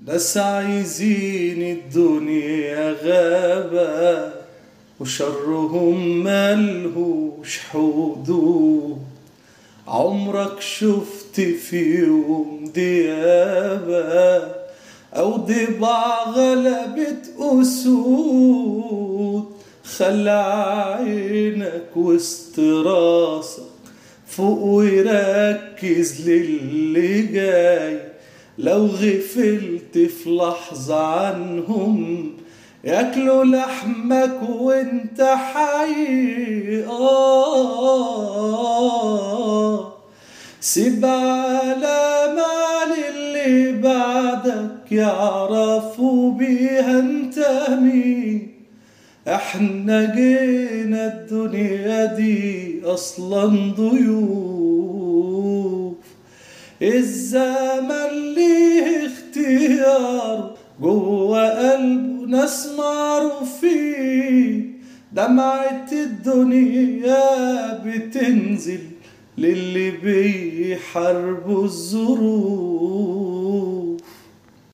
ناس عايزين الدنيا غابة وشرهم ملهوش حدود. عمرك شفت فيهم ديابة أو ضباع غلبت أسود؟ خلى عينك وسط راسك فوق وركز للي جاي. لو غفلت في لحظة عنهم ياكلوا لحمك وانت حي. سيب علامة للي بعدك يعرفوا بيها انت مين. احنا جينا الدنيا دي اصلا ضيوف. الزمن ليه اختيار جوا قلبه ناس معروفين. دمعة الدنيا بتنزل للي بيحاربوا الظروف.